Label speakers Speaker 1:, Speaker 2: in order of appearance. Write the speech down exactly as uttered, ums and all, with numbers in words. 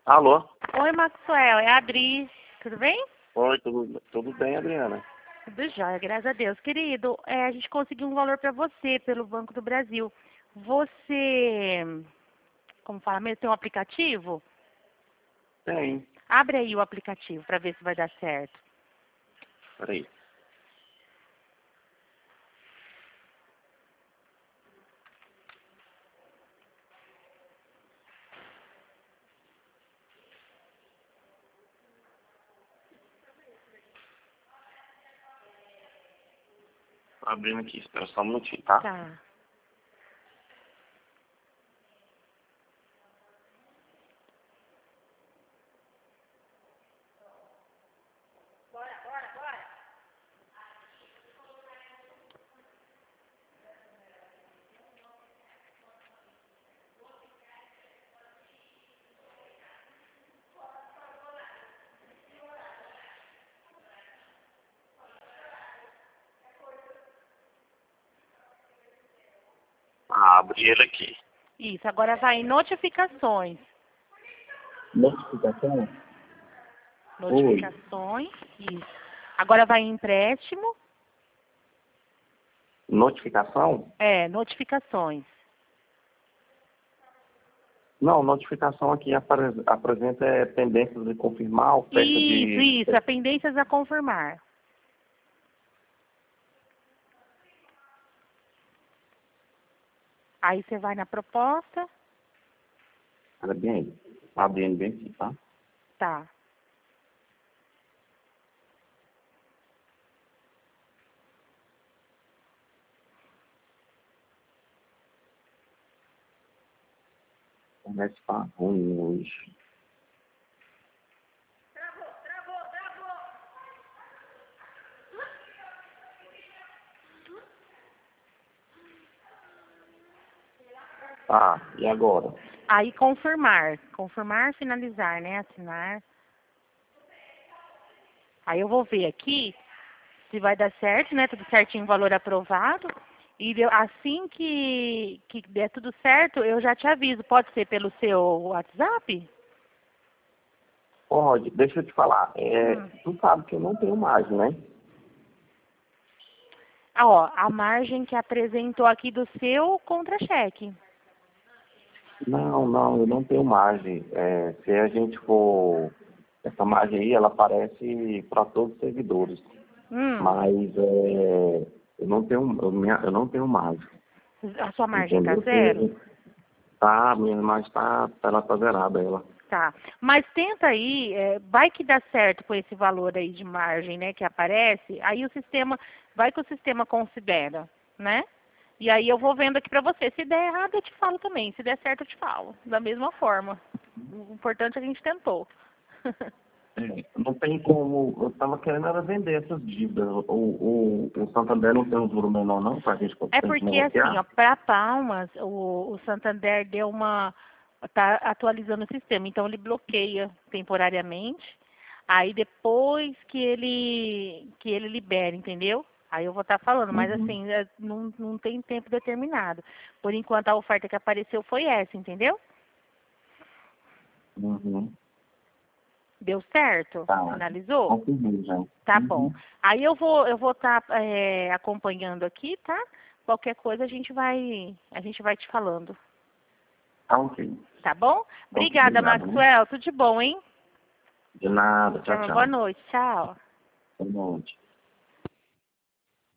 Speaker 1: Alô?
Speaker 2: Oi, Maxwell, é a Adri. Tudo bem?
Speaker 1: Oi, tudo, tudo bem, Adriana?
Speaker 2: Tudo jóia, graças a Deus. Querido, é, a gente conseguiu um valor para você pelo Banco do Brasil. Você, como fala mesmo, tem um aplicativo?
Speaker 1: Tem.
Speaker 2: Abre aí o aplicativo para ver se vai dar certo.
Speaker 1: Peraí. Tô abrindo aqui, espera só um minutinho, tá?
Speaker 2: Tá.
Speaker 1: Ah, abri ele aqui.
Speaker 2: Isso, agora vai em notificações.
Speaker 1: Notificação?
Speaker 2: Notificações, isso. Agora vai em empréstimo.
Speaker 1: Notificação?
Speaker 2: É, notificações.
Speaker 1: Não, notificação aqui apre- apresenta é, pendências de confirmar, oferta
Speaker 2: Isso,
Speaker 1: de...
Speaker 2: isso, é pendências a confirmar. Aí você vai na proposta.
Speaker 1: Olha bem, tá abrindo bem aqui, tá?
Speaker 2: Tá.
Speaker 1: A internet tá ruim hoje. Tá, e agora?
Speaker 2: Aí confirmar. Confirmar, finalizar, né? Assinar. Aí eu vou ver aqui se vai dar certo, né? Tudo certinho, valor aprovado. E eu- assim que, que der tudo certo, eu já te aviso. Pode ser pelo seu WhatsApp?
Speaker 1: Pode, deixa eu te falar. É,
Speaker 2: Hum.
Speaker 1: tu sabe que eu não tenho margem, né?
Speaker 2: Ah, ó, a margem que apresentou aqui do seu contra-cheque.
Speaker 1: Não, não, eu não tenho margem. É, se a gente for... Essa margem aí, ela aparece para todos os servidores.
Speaker 2: Hum.
Speaker 1: Mas é, eu não tenho, eu, minha, eu não tenho margem.
Speaker 2: A sua margem tá
Speaker 1: Entendeu?
Speaker 2: zero?
Speaker 1: Porque tá, minha margem tá, ela tá zerada, ela.
Speaker 2: Tá. Mas tenta aí, é, vai que dá certo com esse valor aí de margem, né, que aparece, aí o sistema, vai que o sistema considera, né? E aí eu vou vendo aqui pra você. Se der errado, eu te falo também. Se der certo, eu te falo. Da mesma forma. O importante é que a gente tentou.
Speaker 1: É, não tem como, eu tava querendo era vender essas dívidas. O, o, o Santander não tem um juro menor não, pra gente
Speaker 2: É
Speaker 1: conseguir
Speaker 2: porque, assim, ó,
Speaker 1: negociar?
Speaker 2: para Palmas, o, o Santander deu uma... Está atualizando o sistema, então ele bloqueia temporariamente. Aí depois que ele, que ele libera, entendeu? Aí eu vou estar falando, mas
Speaker 1: Uhum,
Speaker 2: assim, é, não, não tem tempo determinado. Por enquanto a oferta que apareceu foi essa, entendeu?
Speaker 1: uhum.
Speaker 2: Deu certo?
Speaker 1: Tá,
Speaker 2: Finalizou?
Speaker 1: confirmei já.
Speaker 2: Tá bom.
Speaker 1: Uhum.
Speaker 2: Aí eu vou eu vou estar acompanhando aqui, tá? Qualquer coisa a gente vai a gente vai te falando.
Speaker 1: Tá ok.
Speaker 2: Tá bom?
Speaker 1: Então,
Speaker 2: Obrigada,
Speaker 1: obrigado, né?
Speaker 2: Maxwell. Tudo de bom, hein?
Speaker 1: De nada, tchau,
Speaker 2: Boa
Speaker 1: tchau.
Speaker 2: noite. Tchau.
Speaker 1: Boa noite.